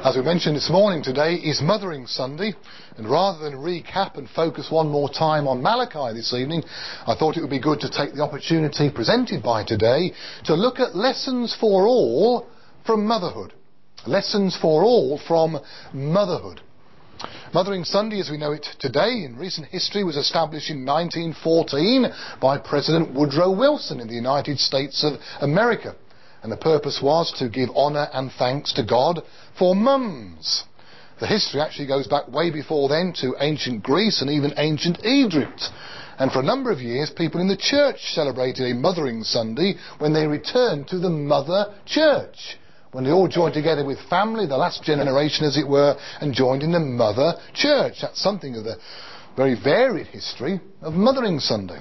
As we mentioned this morning, today is Mothering Sunday, and rather than recap and focus one more time on Malachi this evening, I thought it would be good to take the opportunity presented by today to look at lessons for all from motherhood. Lessons for all from motherhood. Mothering Sunday, as we know it today in recent history, was established in 1914 by President Woodrow Wilson in the United States of America. And the purpose was to give honour and thanks to God for mums. The history actually goes back way before then to ancient Greece and even ancient Egypt. And for a number of years, people in the church celebrated a Mothering Sunday when they returned to the mother church, when they all joined together with family, the last generation as it were, and joined in the mother church. That's something of the very varied history of Mothering Sunday.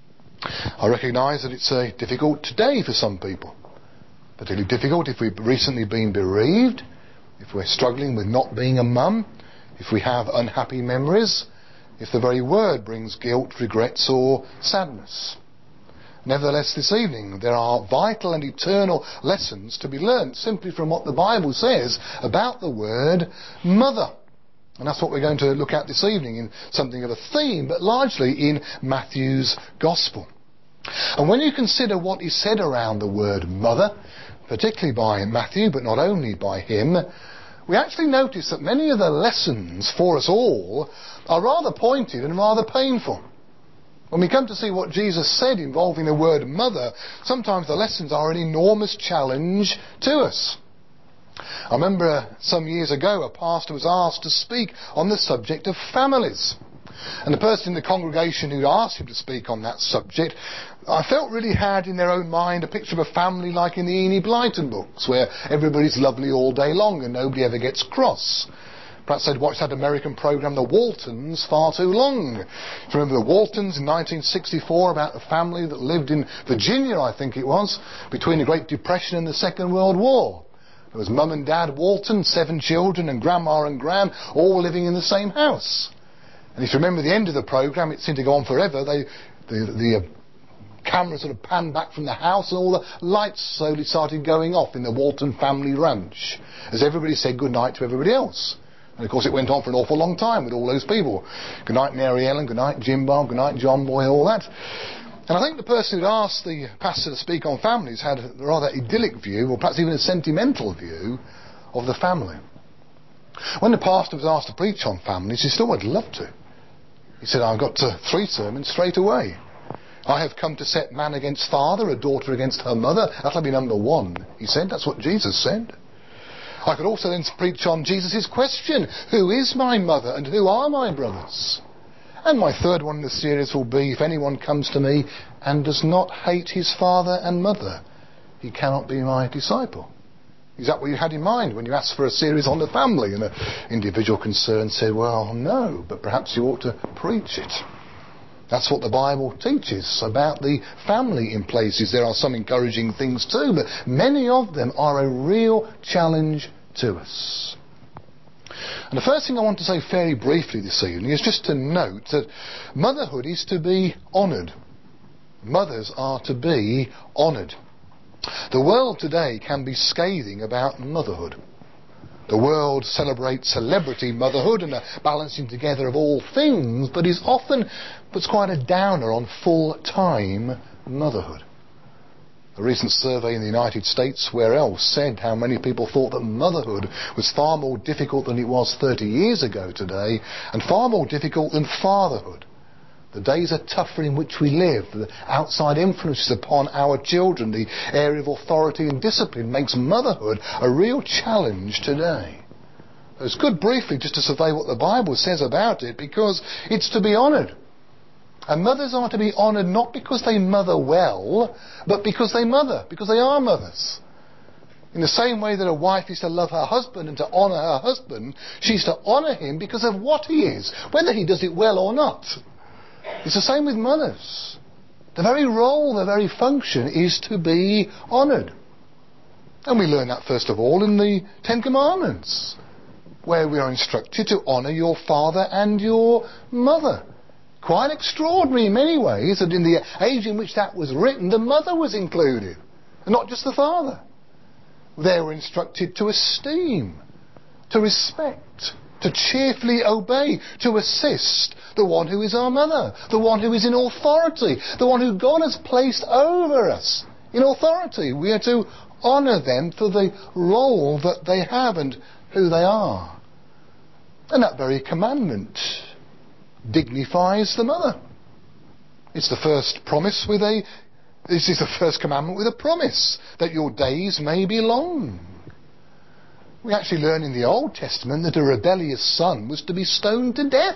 I recognise that it's difficult today for some people. Particularly difficult if we've recently been bereaved, if we're struggling with not being a mum, if we have unhappy memories, if the very word brings guilt, regrets or sadness. Nevertheless, this evening there are vital and eternal lessons to be learnt simply from what the Bible says about the word mother. And that's what we're going to look at this evening in something of a theme, but largely in Matthew's Gospel. And when you consider what is said around the word mother, particularly by Matthew, but not only by him, we actually notice that many of the lessons for us all are rather pointed and rather painful. When we come to see what Jesus said involving the word mother, sometimes the lessons are an enormous challenge to us. I remember some years ago a pastor was asked to speak on the subject of families. And the person in the congregation who asked him to speak on that subject, I felt really had in their own mind a picture of a family like in the Enid Blyton books, where everybody's lovely all day long and nobody ever gets cross. Perhaps they'd watched that American programme, The Waltons, far too long. Do you remember The Waltons in 1964, about a family that lived in Virginia, I think it was, between the Great Depression and the Second World War? There was Mum and Dad Walton, 7 children, and Grandma and Gran, all living in the same house. And if you remember the end of the programme, it seemed to go on forever. The camera sort of panned back from the house and all the lights slowly started going off in the Walton family ranch as everybody said goodnight to everybody else. And of course it went on for an awful long time with all those people. Good night Mary Ellen, good night Jim Bob, good night John Boy, all that. And I think the person who'd asked the pastor to speak on families had a rather idyllic view, or perhaps even a sentimental view, of the family. When the pastor was asked to preach on families, he said, "Oh, I'd love to." He said, "I've got 3 sermons straight away. I have come to set man against father, a daughter against her mother. That'll be number 1." He said, that's what Jesus said. I could also then preach on Jesus' question, who is my mother and who are my brothers? And my 3rd one in the series will be, if anyone comes to me and does not hate his father and mother, he cannot be my disciple. Is that what you had in mind when you asked for a series on the family? And an individual concerned said, well, no, but perhaps you ought to preach it. That's what the Bible teaches about the family in places. There are some encouraging things too, but many of them are a real challenge to us. And the first thing I want to say fairly briefly this evening is just to note that motherhood is to be honoured. Mothers are to be honoured. The world today can be scathing about motherhood. The world celebrates celebrity motherhood and the balancing together of all things, but is often puts quite a downer on full-time motherhood. A recent survey in the United States, where else, said how many people thought that motherhood was far more difficult than it was 30 years ago today, and far more difficult than fatherhood. The days are tougher in which we live. The outside influences upon our children, the area of authority and discipline makes motherhood a real challenge today. It's good briefly just to survey what the Bible says about it, because it's to be honoured. And mothers are to be honoured not because they mother well, but because they mother, because they are mothers. In the same way that a wife is to love her husband and to honour her husband, she's to honour him because of what he is, whether he does it well or not. It's the same with mothers. The very role, the very function is to be honoured. And we learn that first of all in the 10 Commandments, where we are instructed to honour your father and your mother. Quite extraordinary in many ways that in the age in which that was written, the mother was included, and not just the father. They were instructed to esteem, to respect, to cheerfully obey, to assist the one who is our mother, the one who is in authority, the one who God has placed over us in authority. We are to honour them for the role that they have and who they are. And that very commandment dignifies the mother. It's the first promise this is the first commandment with a promise that your days may be long. We actually learn in the Old Testament that a rebellious son was to be stoned to death.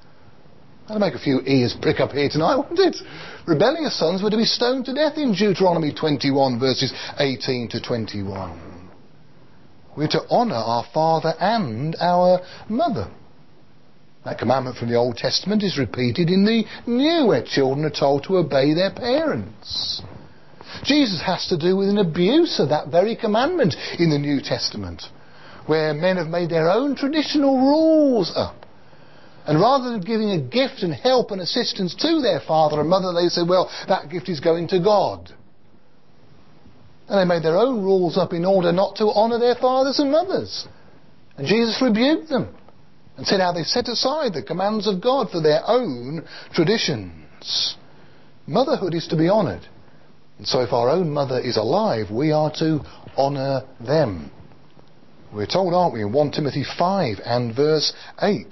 I'll make a few ears prick up here tonight, won't it? Rebellious sons were to be stoned to death in Deuteronomy 21 verses 18 to 21. We're to honour our father and our mother. That commandment from the Old Testament is repeated in the New, where children are told to obey their parents. Jesus has to do with an abuse of that very commandment in the New Testament, where men have made their own traditional rules up. And rather than giving a gift and help and assistance to their father and mother, they say, well, that gift is going to God. And they made their own rules up in order not to honour their fathers and mothers. And Jesus rebuked them and said how they set aside the commands of God for their own traditions. Motherhood is to be honoured. And so if our own mother is alive, we are to honour them. We're told, aren't we, in 1 Timothy 5 and verse 8.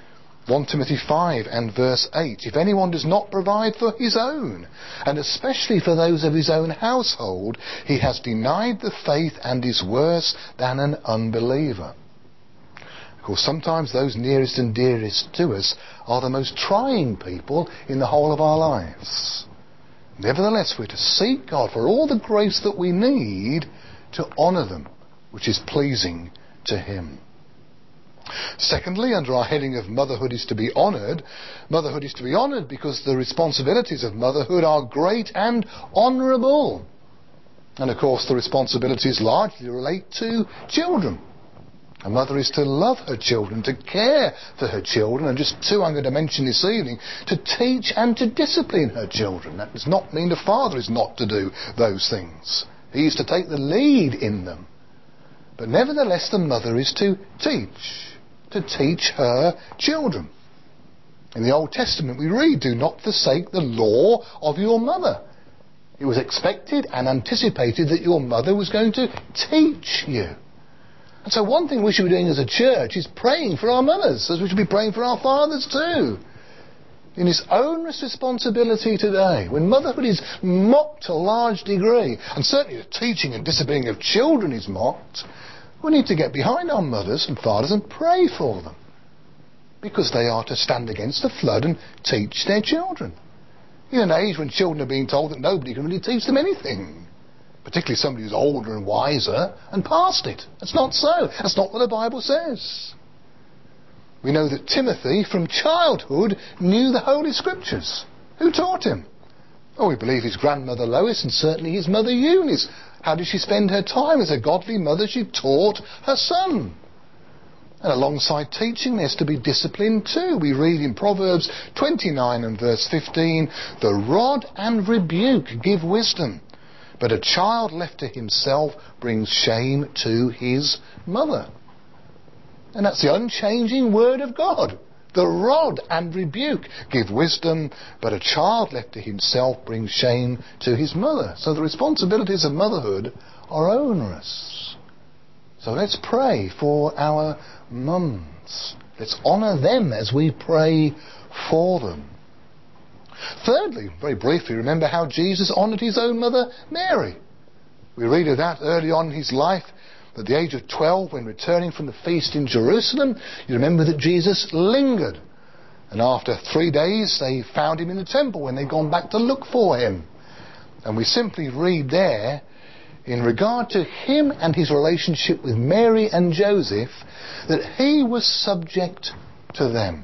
1 Timothy 5 and verse 8. If anyone does not provide for his own, and especially for those of his own household, he has denied the faith and is worse than an unbeliever. Of course, sometimes those nearest and dearest to us are the most trying people in the whole of our lives. Nevertheless, we're to seek God for all the grace that we need to honour them, which is pleasing to Him. Secondly, under our heading of motherhood is to be honoured because the responsibilities of motherhood are great and honourable. And of course the responsibilities largely relate to children. A mother is to love her children, to care for her children, and just two I'm going to mention this evening, to teach and to discipline her children. That does not mean the father is not to do those things. He is to take the lead in them. But nevertheless the mother is to teach her children. In the Old Testament we read, do not forsake the law of your mother. It was expected and anticipated that your mother was going to teach you. And so one thing we should be doing as a church is praying for our mothers, as we should be praying for our fathers too. In his own responsibility today, when motherhood is mocked to a large degree, and certainly the teaching and disciplining of children is mocked, we need to get behind our mothers and fathers and pray for them, because they are to stand against the flood and teach their children. In an age when children are being told that nobody can really teach them anything, particularly somebody who's older and wiser and past it. That's not so. That's not what the Bible says. We know that Timothy from childhood knew the Holy Scriptures. Who taught him? Oh, we believe his grandmother Lois and certainly his mother Eunice. How did she spend her time? As a godly mother, she taught her son. And alongside teaching, there's to be discipline too. We read in Proverbs 29 and verse 15, the rod and rebuke give wisdom, but a child left to himself brings shame to his mother. And that's the unchanging word of God. The rod and rebuke give wisdom, but a child left to himself brings shame to his mother. So the responsibilities of motherhood are onerous. So let's pray for our mums. Let's honour them as we pray for them. Thirdly, very briefly, remember how Jesus honoured his own mother Mary. We read of that early on in his life. At the age of 12, when returning from the feast in Jerusalem, you remember that Jesus lingered. And after 3 days, they found him in the temple when they'd gone back to look for him. And we simply read there, in regard to him and his relationship with Mary and Joseph, that he was subject to them.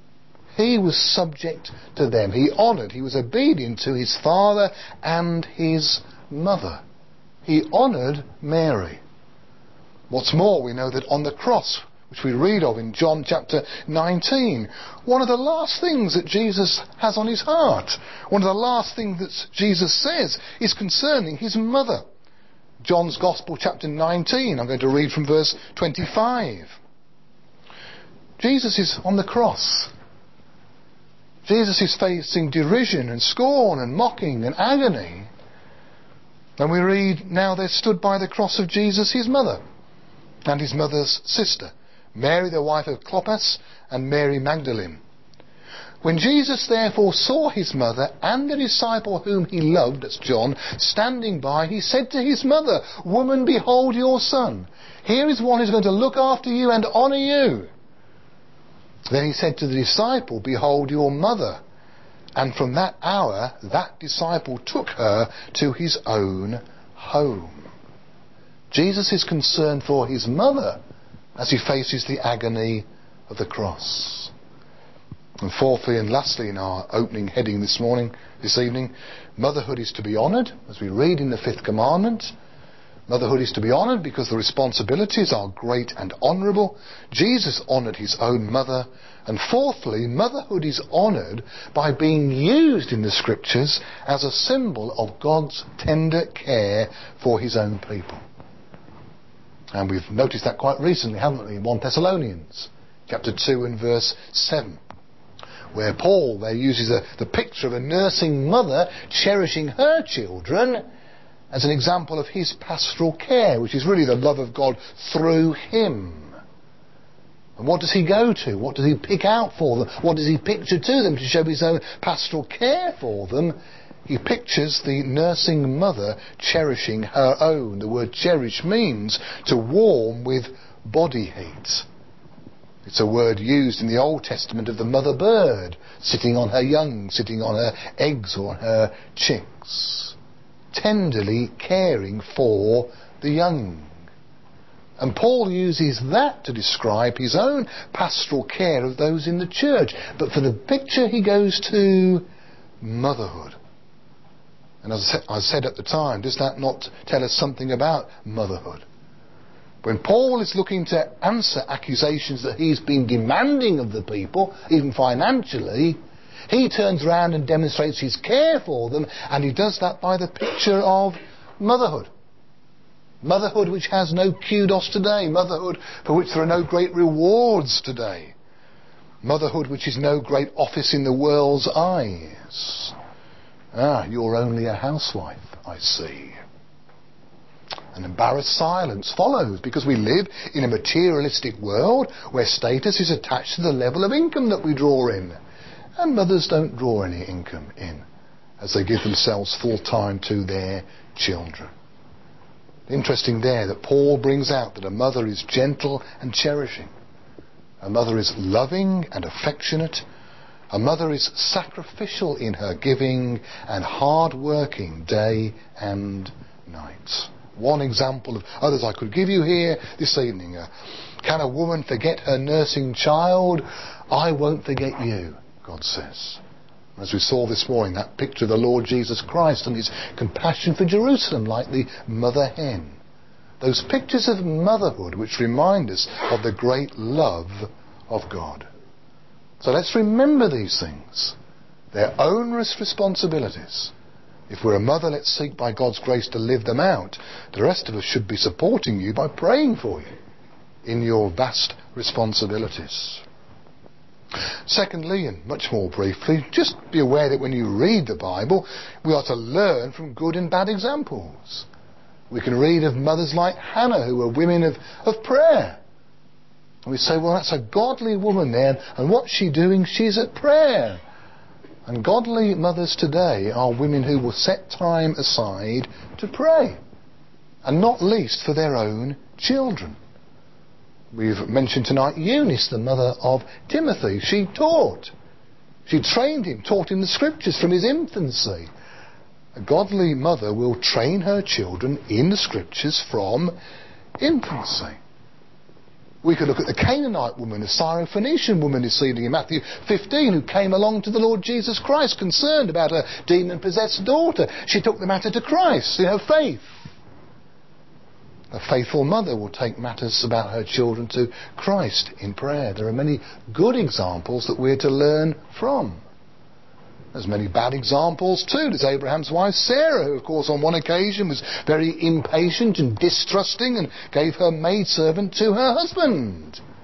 He was subject to them. He honoured, he was obedient to his father and his mother. He honoured Mary. What's more, we know that on the cross, which we read of in John chapter 19, one of the last things that Jesus has on his heart, one of the last things that Jesus says is concerning his mother. John's Gospel chapter 19, I'm going to read from verse 25. Jesus is on the cross. Jesus is facing derision and scorn and mocking and agony. And we read, now there stood by the cross of Jesus his mother and his mother's sister, Mary the wife of Clopas and Mary Magdalene. When Jesus therefore saw his mother and the disciple whom he loved, that's John, standing by, he said to his mother, Woman, behold your son. Here is one who is going to look after you and honour you. Then he said to the disciple, Behold your mother. And from that hour, that disciple took her to his own home. Jesus is concerned for his mother as he faces the agony of the cross. And fourthly and lastly in our opening heading this evening, motherhood is to be honoured, as we read in the fifth commandment. Motherhood is to be honoured because the responsibilities are great and honourable. Jesus honoured his own mother. And fourthly, motherhood is honoured by being used in the Scriptures as a symbol of God's tender care for his own people. And we've noticed that quite recently, haven't we, in 1 Thessalonians chapter 2 and verse 7, where Paul there uses the picture of a nursing mother cherishing her children as an example of his pastoral care, which is really the love of God through him. And what does he go to? What does he pick out for them? What does he picture to them to show his own pastoral care for them? He pictures the nursing mother cherishing her own. The word cherish means to warm with body heat. It's a word used in the Old Testament of the mother bird sitting on her young, sitting on her eggs or her chicks, tenderly caring for the young. And Paul uses that to describe his own pastoral care of those in the church. But for the picture he goes to motherhood. And as I said at the time, does that not tell us something about motherhood? When Paul is looking to answer accusations that he's been demanding of the people, even financially, he turns around and demonstrates his care for them, and he does that by the picture of motherhood. Motherhood which has no kudos today. Motherhood for which there are no great rewards today. Motherhood which is no great office in the world's eyes. You're only a housewife, I see. An embarrassed silence follows because we live in a materialistic world where status is attached to the level of income that we draw in. And mothers don't draw any income in as they give themselves full time to their children. Interesting there that Paul brings out that a mother is gentle and cherishing. A mother is loving and affectionate. A mother is sacrificial in her giving and hard-working day and night. One example of others I could give you here this evening. Can a woman forget her nursing child? I won't forget you, God says. As we saw this morning, that picture of the Lord Jesus Christ and his compassion for Jerusalem, like the mother hen. Those pictures of motherhood which remind us of the great love of God. So let's remember these things. Their onerous responsibilities. If we're a mother, let's seek by God's grace to live them out. The rest of us should be supporting you by praying for you in your vast responsibilities. Secondly, and much more briefly, just be aware that when you read the Bible, we are to learn from good and bad examples. We can read of mothers like Hannah, who were women of prayer. And we say, well, that's a godly woman there, and what's she doing? She's at prayer. And godly mothers today are women who will set time aside to pray, and not least for their own children. We've mentioned tonight Eunice, the mother of Timothy. She taught. She trained him, taught him the Scriptures from his infancy. A godly mother will train her children in the Scriptures from infancy. We could look at the Canaanite woman, the Syrophoenician woman this evening in Matthew 15, who came along to the Lord Jesus Christ concerned about her demon-possessed daughter. She took the matter to Christ in her faith. A faithful mother will take matters about her children to Christ in prayer. There are many good examples that we're to learn from. There's many bad examples too. There's Abraham's wife Sarah, who of course on one occasion was very impatient and distrusting and gave her maidservant to her husband.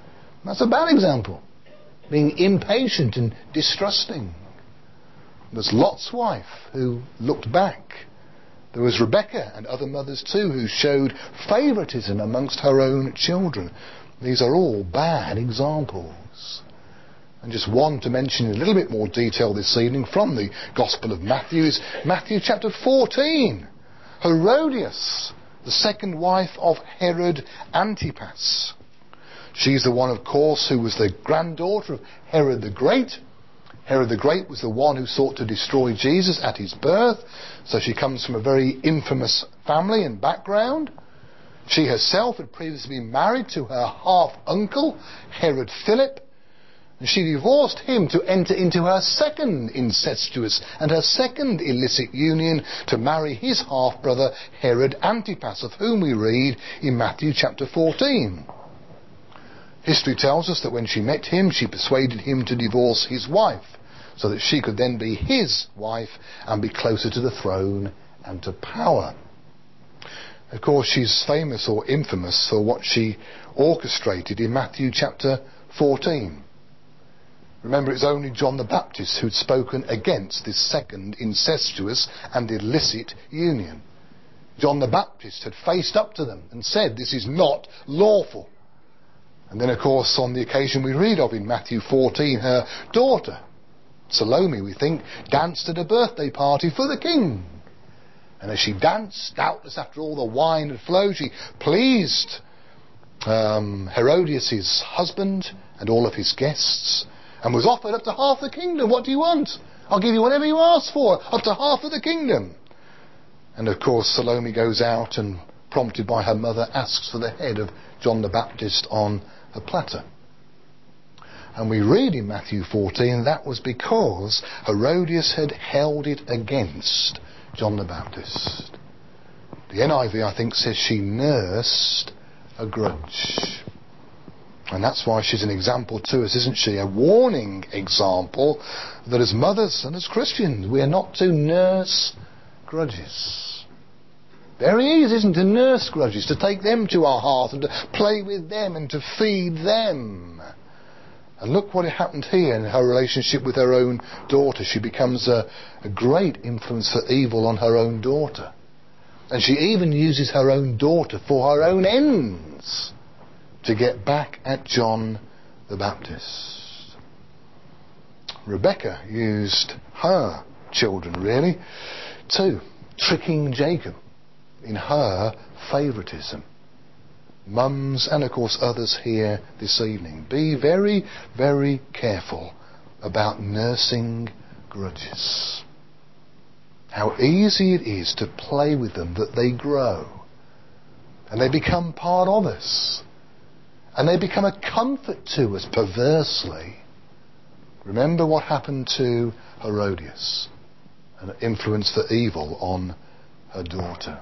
That's a bad example. Being impatient and distrusting. There's Lot's wife who looked back. There was Rebecca and other mothers too who showed favouritism amongst her own children. These are all bad examples. And just one to mention in a little bit more detail this evening from the Gospel of Matthew is Matthew chapter 14. Herodias, the second wife of Herod Antipas. She's the one, of course, who was the granddaughter of Herod the Great. Herod the Great was the one who sought to destroy Jesus at his birth. So she comes from a very infamous family and background. She herself had previously been married to her half-uncle, Herod Philip. And she divorced him to enter into her second incestuous and her second illicit union to marry his half-brother, Herod Antipas, of whom we read in Matthew chapter 14. History tells us that when she met him, she persuaded him to divorce his wife, so that she could then be his wife and be closer to the throne and to power. Of course, she's famous or infamous for what she orchestrated in Matthew chapter 14. Remember, it's only John the Baptist who'd spoken against this second incestuous and illicit union. John the Baptist had faced up to them and said, this is not lawful. And then, of course, on the occasion we read of in Matthew 14, her daughter, Salome, we think, danced at a birthday party for the king. And as she danced, doubtless after all the wine had flowed, she pleased Herodias' husband and all of his guests, and was offered up to half the kingdom. What do you want? I'll give you whatever you ask for, up to half of the kingdom. And of course Salome goes out and, prompted by her mother, asks for the head of John the Baptist on a platter. And we read in Matthew 14 that was because Herodias had held it against John the Baptist. The NIV, I think, says she nursed a grudge. And that's why she's an example to us, isn't she? A warning example that as mothers and as Christians we are not to nurse grudges. Very easy, isn't it, to nurse grudges, to take them to our heart and to play with them and to feed them. And look what happened here in her relationship with her own daughter. She becomes a great influence for evil on her own daughter. And she even uses her own daughter for her own ends to get back at John the Baptist. Rebecca used her children, really, to tricking Jacob in her favouritism. Mums and of course others here this evening, be very, very careful about nursing grudges. How easy it is to play with them, that they grow and they become part of us and they become a comfort to us perversely. Remember what happened to Herodias, an influence for evil on her daughter.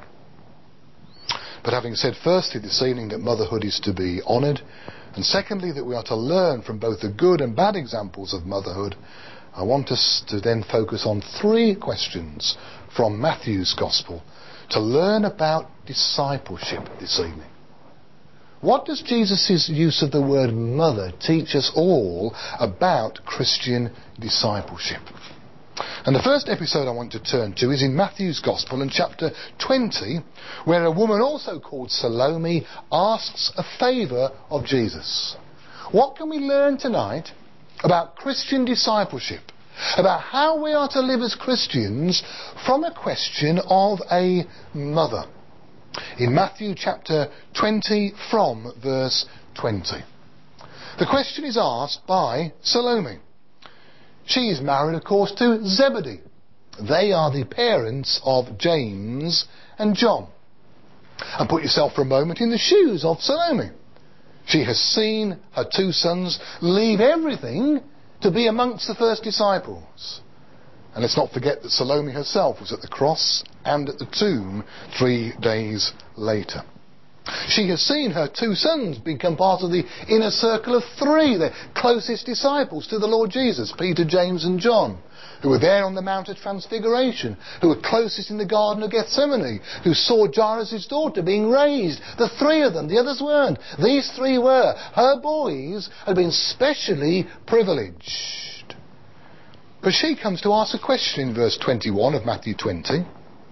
But having said firstly this evening that motherhood is to be honoured, and secondly that we are to learn from both the good and bad examples of motherhood, I want us to then focus on 3 questions from Matthew's Gospel to learn about discipleship this evening. What does Jesus' use of the word mother teach us all about Christian discipleship? And the first episode I want to turn to is in Matthew's Gospel in chapter 20, where a woman also called Salome asks a favour of Jesus. What can we learn tonight about Christian discipleship, about how we are to live as Christians from a question of a mother? In Matthew chapter 20 from verse 20. The question is asked by Salome. She is married, of course, to Zebedee. They are the parents of James and John. And put yourself for a moment in the shoes of Salome. She has seen her 2 sons leave everything to be amongst the first disciples. And let's not forget that Salome herself was at the cross and at the tomb 3 days later. She has seen her 2 sons become part of the inner circle of 3, the closest disciples to the Lord Jesus, Peter, James and John, who were there on the Mount of Transfiguration, who were closest in the Garden of Gethsemane, who saw Jairus' daughter being raised. The 3 of them, the others weren't. These 3 were. Her boys had been specially privileged. But she comes to ask a question in verse 21 of Matthew 20.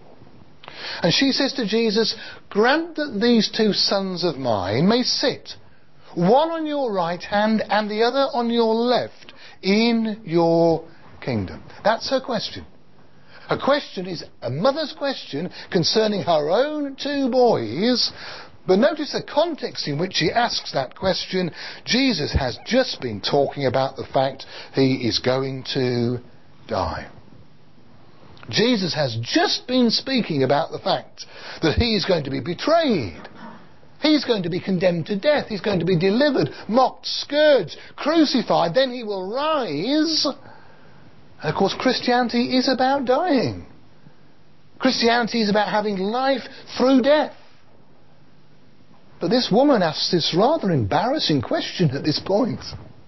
And she says to Jesus, "Grant that these 2 sons of mine may sit, one on your right hand and the other on your left, in your kingdom." That's her question. Her question is a mother's question concerning her own 2 boys. But notice the context in which she asks that question. Jesus has just been talking about the fact he is going to die. Jesus has just been speaking about the fact that he is going to be betrayed. He's going to be condemned to death. He's going to be delivered, mocked, scourged, crucified. Then he will rise. And of course, Christianity is about dying. Christianity is about having life through death. But this woman asks this rather embarrassing question at this point.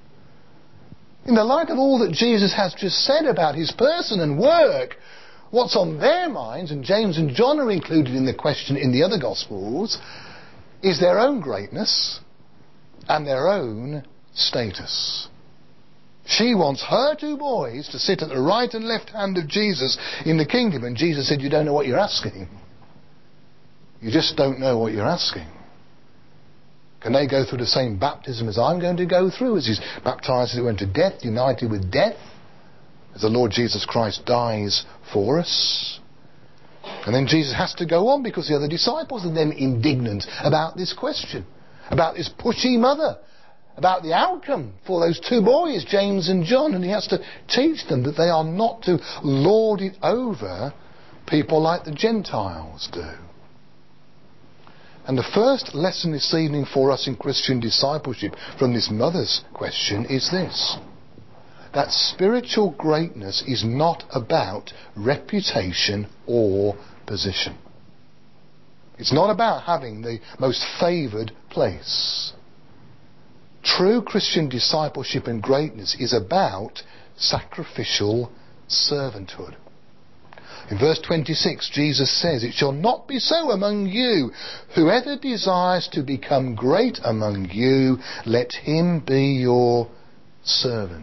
In the light of all that Jesus has just said about his person and work, what's on their minds, and James and John are included in the question in the other Gospels, is their own greatness and their own status. She wants her 2 boys to sit at the right and left hand of Jesus in the kingdom. And Jesus said, "You don't know what you're asking. You just don't know what you're asking." Can they go through the same baptism as I'm going to go through, as he's baptized as he went to death, united with death, as the Lord Jesus Christ dies for us? And then Jesus has to go on because the other disciples are then indignant about this question, about this pushy mother, about the outcome for those 2 boys, James and John, and he has to teach them that they are not to lord it over people like the Gentiles do. And the first lesson this evening for us in Christian discipleship from this mother's question is this: that spiritual greatness is not about reputation or position. It's not about having the most favoured place. True Christian discipleship and greatness is about sacrificial servanthood. In verse 26, Jesus says, "It shall not be so among you. Whoever desires to become great among you, let him be your servant."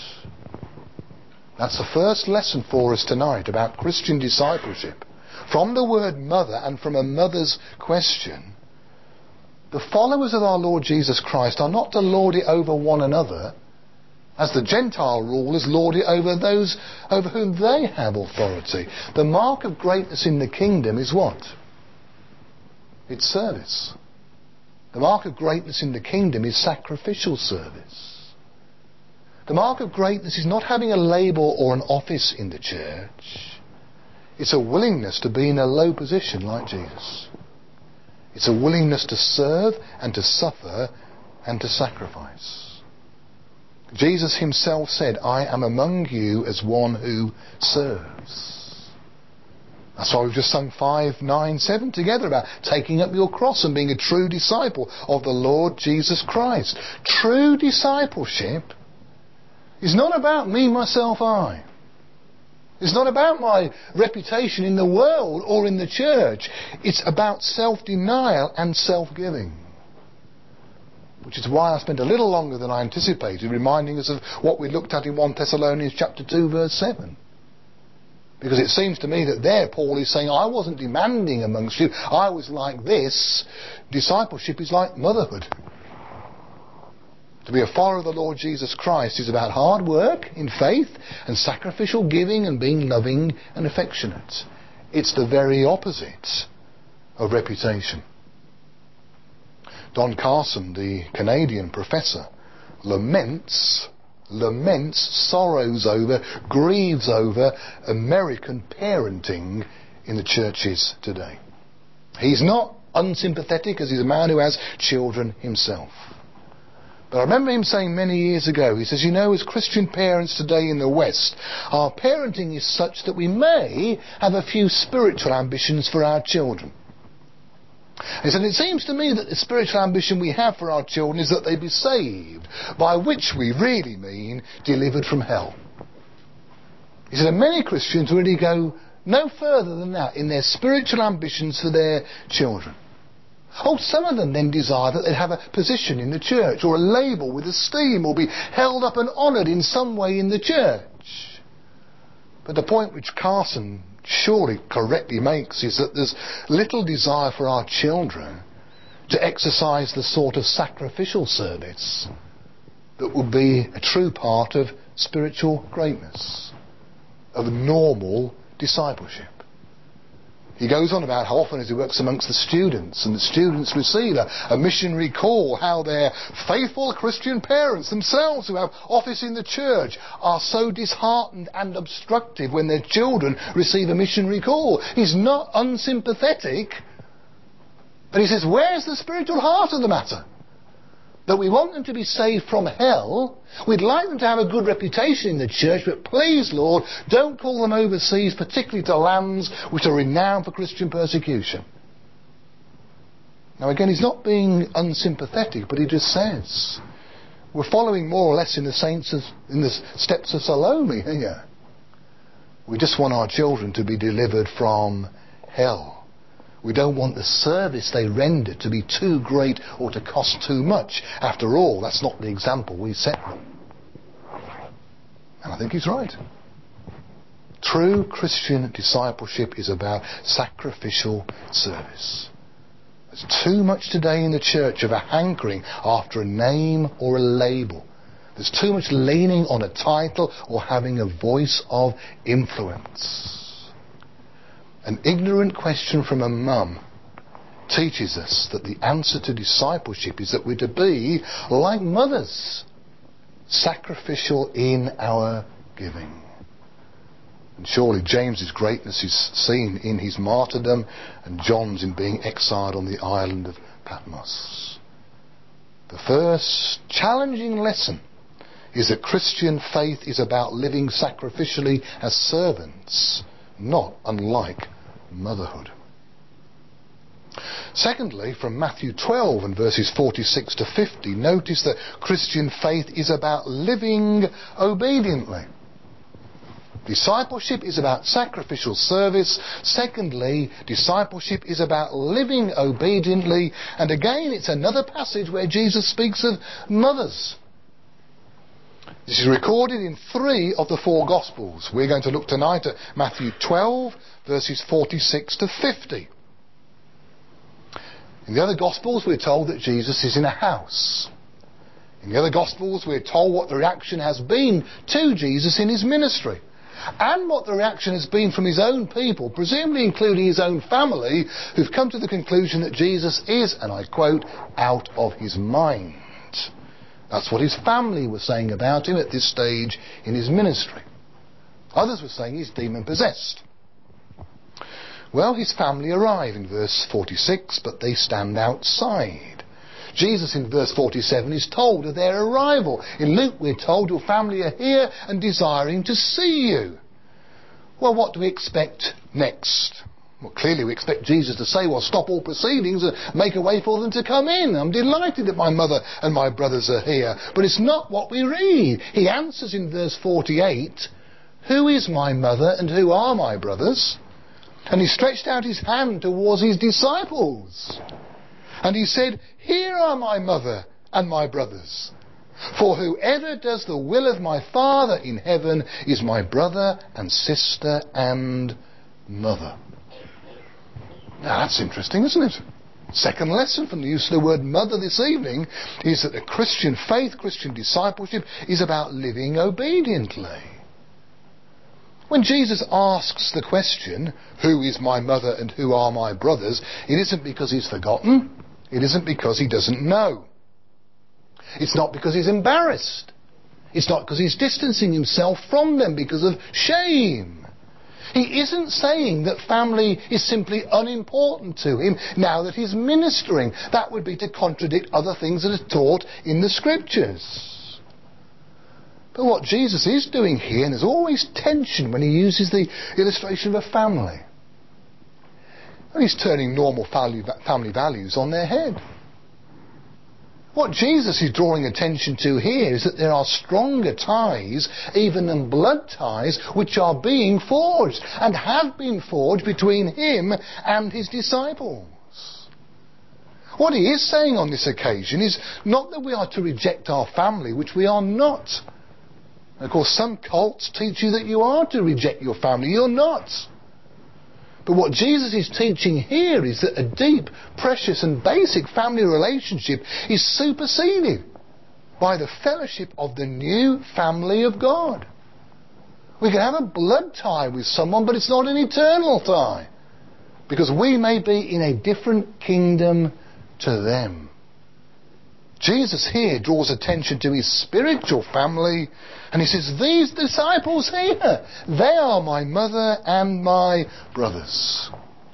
That's the first lesson for us tonight about Christian discipleship. From the word mother and from a mother's question, the followers of our Lord Jesus Christ are not to lord it over one another, as the Gentile rulers lord it over those over whom they have authority. The mark of greatness in the kingdom is what? It's service. The mark of greatness in the kingdom is sacrificial service. The mark of greatness is not having a label or an office in the church. It's a willingness to be in a low position like Jesus. It's a willingness to serve and to suffer and to sacrifice. Jesus himself said, "I am among you as one who serves." That's why we've just sung 5, 9, 7 together about taking up your cross and being a true disciple of the Lord Jesus Christ. True discipleship is not about me, myself, I. It's not about my reputation in the world or in the church. It's about self-denial and self-giving. Which is why I spent a little longer than I anticipated reminding us of what we looked at in 1 Thessalonians chapter 2 verse 7. Because it seems to me that there Paul is saying, I wasn't demanding amongst you, I was like this. Discipleship is like motherhood. To be a follower of the Lord Jesus Christ is about hard work in faith and sacrificial giving and being loving and affectionate. It's the very opposite of reputation. Don Carson, the Canadian professor, laments, sorrows over, grieves over American parenting in the churches today. He's not unsympathetic, as he's a man who has children himself. But I remember him saying many years ago, he says, as Christian parents today in the West, our parenting is such that we may have a few spiritual ambitions for our children. He said, it seems to me that the spiritual ambition we have for our children is that they be saved, by which we really mean delivered from hell. He said, and many Christians really go no further than that in their spiritual ambitions for their children. Oh, some of them then desire that they'd have a position in the church, or a label with esteem, or be held up and honoured in some way in the church. But the point which Carson surely correctly makes is that there's little desire for our children to exercise the sort of sacrificial service that would be a true part of spiritual greatness, of normal discipleship. He goes on about how often as he works amongst the students, and the students receive a missionary call, how their faithful Christian parents themselves who have office in the church are so disheartened and obstructive when their children receive a missionary call. He's not unsympathetic, but he says, where's the spiritual heart of the matter? That we want them to be saved from hell. We'd like them to have a good reputation in the church, but please, Lord, don't call them overseas, particularly to lands which are renowned for Christian persecution. Now again, he's not being unsympathetic, but he just says, we're following more or less in the steps of Salome here. We just want our children to be delivered from hell. We don't want the service they render to be too great or to cost too much. After all, that's not the example we set them. And I think he's right. True Christian discipleship is about sacrificial service. There's too much today in the church of a hankering after a name or a label. There's too much leaning on a title or having a voice of influence. An ignorant question from a mum teaches us that the answer to discipleship is that we're to be, like mothers, sacrificial in our giving. And surely James's greatness is seen in his martyrdom, and John's in being exiled on the island of Patmos. The first challenging lesson is that Christian faith is about living sacrificially as servants, not unlike motherhood. Secondly, from Matthew 12 and verses 46 to 50, notice that Christian faith is about living obediently. Discipleship is about sacrificial service. Secondly, discipleship is about living obediently. And again, it's another passage where Jesus speaks of mothers. This is recorded in 3 of the 4 Gospels. We're going to look tonight at Matthew 12, verses 46 to 50. In the other Gospels, we're told that Jesus is in a house. In the other Gospels, we're told what the reaction has been to Jesus in his ministry, and what the reaction has been from his own people, presumably including his own family, who've come to the conclusion that Jesus is, and I quote, out of his mind. That's what his family were saying about him at this stage in his ministry. Others were saying he's demon-possessed. Well, his family arrive in verse 46, but they stand outside. Jesus in verse 47 is told of their arrival. In Luke we're told your family are here and desiring to see you. Well, what do we expect next? Well, clearly we expect Jesus to say, well, stop all proceedings and make a way for them to come in. I'm delighted that my mother and my brothers are here. But it's not what we read. He answers in verse 48, who is my mother and who are my brothers? And he stretched out his hand towards his disciples. And he said, here are my mother and my brothers. For whoever does the will of my Father in heaven is my brother and sister and mother. Now that's interesting, isn't it? Second lesson from the use of the word mother this evening is that the Christian faith, Christian discipleship, is about living obediently. When Jesus asks the question, who is my mother and who are my brothers, it isn't because he's forgotten. It isn't because he doesn't know. It's not because he's embarrassed. It's not because he's distancing himself from them because of shame. He isn't saying that family is simply unimportant to him now that he's ministering. That would be to contradict other things that are taught in the Scriptures. But what Jesus is doing here, and there's always tension when he uses the illustration of a family, And he's turning normal family values on their head. What Jesus is drawing attention to here is that there are stronger ties, even than blood ties, which are being forged and have been forged between him and his disciples. What he is saying on this occasion is not that we are to reject our family, which we are not. And of course, some cults teach you that you are to reject your family. You're not. But what Jesus is teaching here is that a deep, precious and basic family relationship is superseded by the fellowship of the new family of God. We can have a blood tie with someone, but it's not an eternal tie, because we may be in a different kingdom to them. Jesus here draws attention to his spiritual family, and he says, these disciples here, they are my mother and my brothers.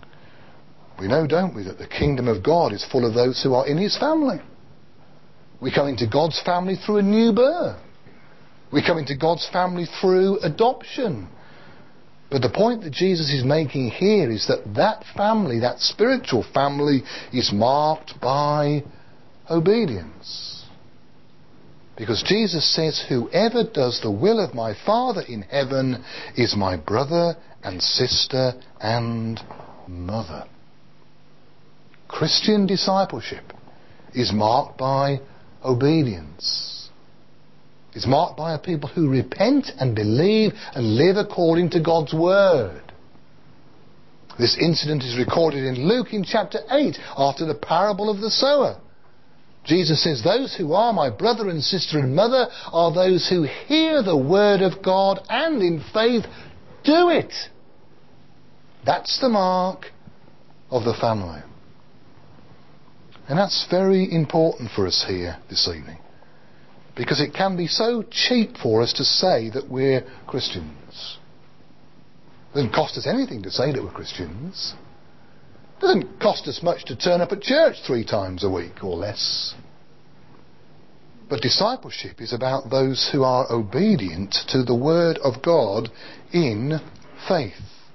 We know, don't we, that the kingdom of God is full of those who are in his family. We come into God's family through a new birth. We come into God's family through adoption. But the point that Jesus is making here is that family, that spiritual family, is marked by obedience. Because Jesus says, whoever does the will of my Father in heaven is my brother and sister and mother. Christian discipleship is marked by obedience. It's marked by a people who repent and believe and live according to God's word. This incident is recorded in Luke in chapter 8 after the parable of the sower. Jesus says, those who are my brother and sister and mother are those who hear the word of God and in faith do it. That's the mark of the family. And that's very important for us here this evening, because it can be so cheap for us to say that we're Christians. It doesn't cost us anything to say that we're Christians. It doesn't cost us much to turn up at church 3 times a week or less. But discipleship is about those who are obedient to the word of God in faith.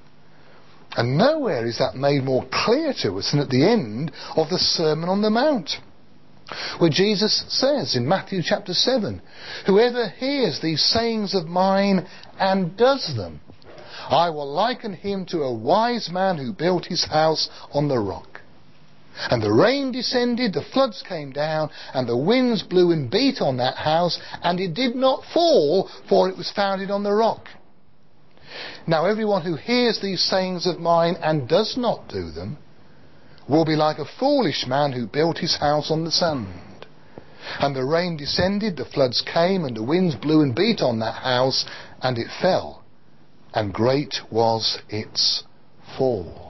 And nowhere is that made more clear to us than at the end of the Sermon on the Mount, where Jesus says in Matthew chapter 7, whoever hears these sayings of mine and does them, I will liken him to a wise man who built his house on the rock. And the rain descended, the floods came down, and the winds blew and beat on that house, and it did not fall, for it was founded on the rock. Now everyone who hears these sayings of mine and does not do them will be like a foolish man who built his house on the sand. And the rain descended, the floods came, and the winds blew and beat on that house, and it fell, and great was its fall.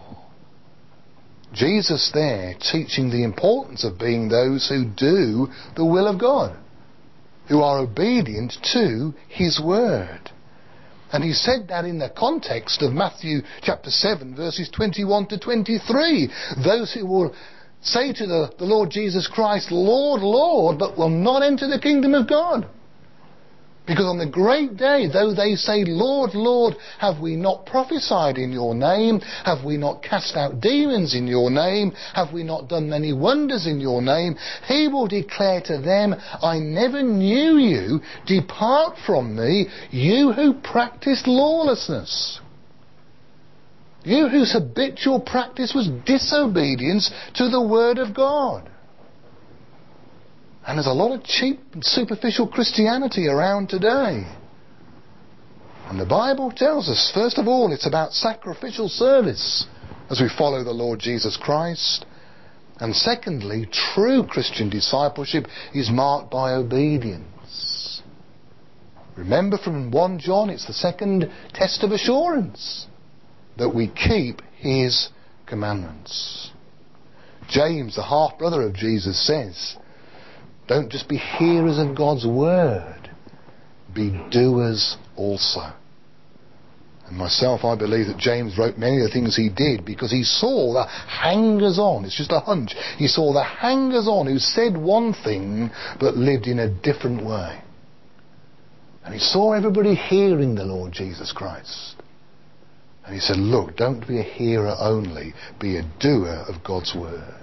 Jesus there teaching the importance of being those who do the will of God, who are obedient to his word. And he said that in the context of Matthew chapter 7 verses 21 to 23. Those who will say to the Lord Jesus Christ, Lord, Lord, but will not enter the kingdom of God. Because on the great day, though they say, Lord, Lord, have we not prophesied in your name? Have we not cast out demons in your name? Have we not done many wonders in your name? He will declare to them, I never knew you. Depart from me, you who practice lawlessness. You whose habitual practice was disobedience to the word of God. And there's a lot of cheap and superficial Christianity around today. And the Bible tells us, first of all, it's about sacrificial service as we follow the Lord Jesus Christ. And secondly, true Christian discipleship is marked by obedience. Remember from 1 John, it's the second test of assurance, that we keep his commandments. James, the half-brother of Jesus, says, don't just be hearers of God's word, be doers also. And myself, I believe that James wrote many of the things he did because he saw the hangers-on. It's just a hunch. He saw the hangers-on who said one thing but lived in a different way. And he saw everybody hearing the Lord Jesus Christ. And he said, look, don't be a hearer only, be a doer of God's word.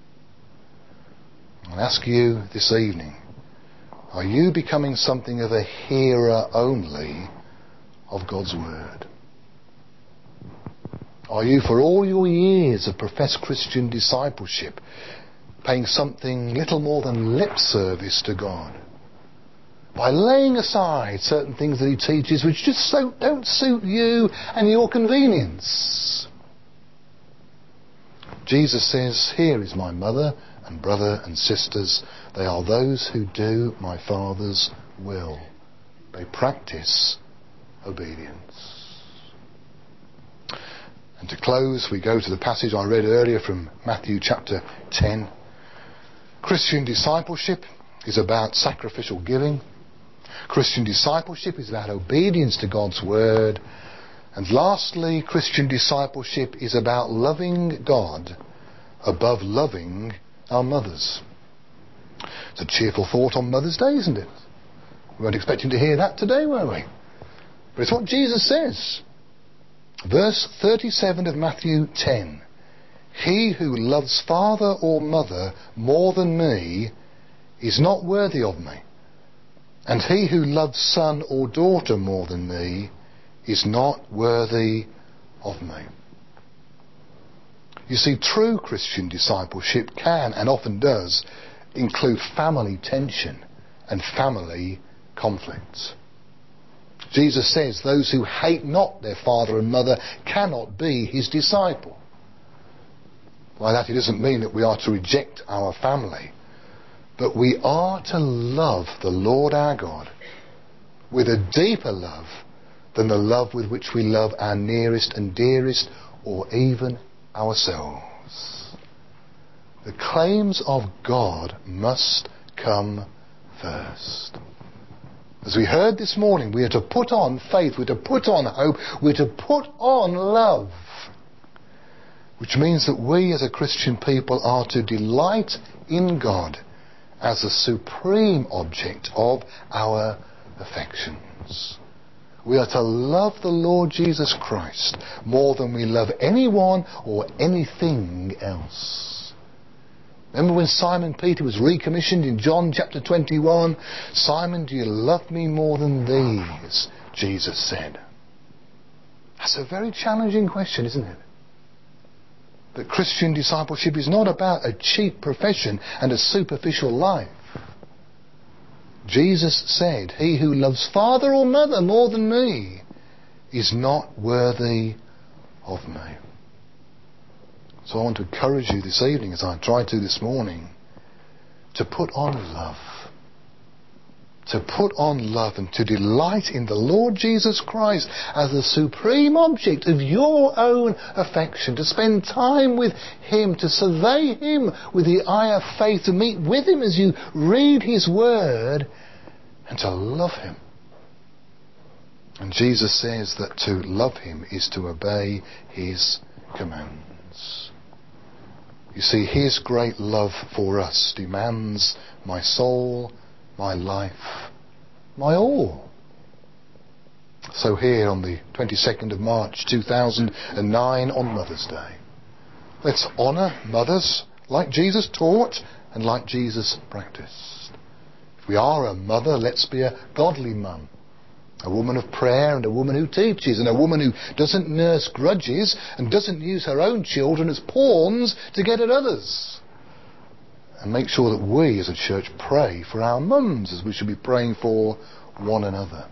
I ask you this evening, are you becoming something of a hearer only of God's word? Are you, for all your years of professed Christian discipleship, paying something little more than lip service to God, by laying aside certain things that he teaches which just don't suit you and your convenience? Jesus says, here is my mother and brother and sisters. They are those who do my Father's will. They practice obedience. And to close, we go to the passage I read earlier from Matthew chapter 10. Christian discipleship is about sacrificial giving. Christian discipleship is about obedience to God's word. And lastly, Christian discipleship is about loving God above loving our mothers. It's a cheerful thought on Mother's Day, isn't it? We weren't expecting to hear that today, were we? But it's what Jesus says. Verse 37 of Matthew 10. He who loves father or mother more than me is not worthy of me. And he who loves son or daughter more than me is not worthy of me. You see, true Christian discipleship can, and often does, include family tension and family conflicts. Jesus says those who hate not their father and mother cannot be his disciple. By that it doesn't mean that we are to reject our family, but we are to love the Lord our God with a deeper love than the love with which we love our nearest and dearest, or even ourselves. The claims of God must come first. As we heard this morning, we are to put on faith, we're to put on hope, we're to put on love. Which means that we as a Christian people are to delight in God as the supreme object of our affections. We are to love the Lord Jesus Christ more than we love anyone or anything else. Remember when Simon Peter was recommissioned in John chapter 21? Simon, do you love me more than these? Jesus said. That's a very challenging question, isn't it? That Christian discipleship is not about a cheap profession and a superficial life. Jesus said, he who loves father or mother more than me is not worthy of me. So I want to encourage you this evening, as I tried to this morning, to put on love. To put on love and to delight in the Lord Jesus Christ as the supreme object of your own affection. To spend time with him, to survey him with the eye of faith, to meet with him as you read his word, and to love him. And Jesus says that to love him is to obey his commands. You see, his great love for us demands my soul, my life, my all. So here on the 22nd of March 2009 on Mother's Day, let's honour mothers like Jesus taught and like Jesus practiced. If we are a mother, let's be a godly mum. A woman of prayer and a woman who teaches, and a woman who doesn't nurse grudges and doesn't use her own children as pawns to get at others. And make sure that we as a church pray for our mums as we should be praying for one another.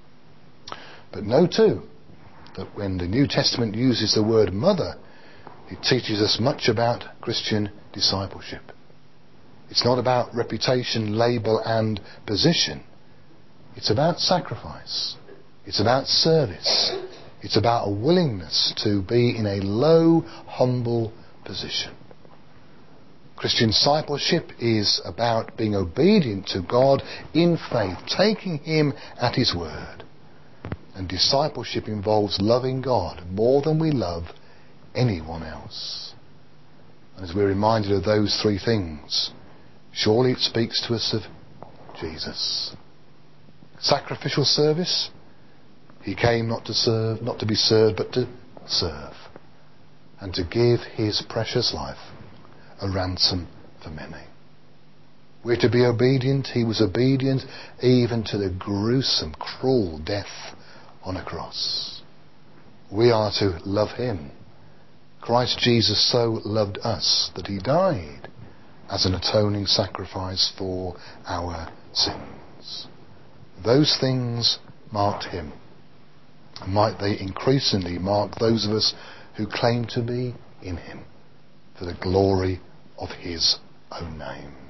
But know too that when the New Testament uses the word mother, it teaches us much about Christian discipleship. It's not about reputation, label and position. It's about sacrifice. It's about service. It's about a willingness to be in a low, humble position. Christian discipleship is about being obedient to God in faith, taking him at his word. And discipleship involves loving God more than we love anyone else. And as we're reminded of those three things, surely it speaks to us of Jesus. Sacrificial service. He came not to serve, not to be served, but to serve and to give his precious life a ransom for many. We're to be obedient. He was obedient even to the gruesome, cruel death on a cross. We are to love him. Christ Jesus so loved us that he died as an atoning sacrifice for our sins. Those things marked him. Might they increasingly mark those of us who claim to be in him for the glory of his own name.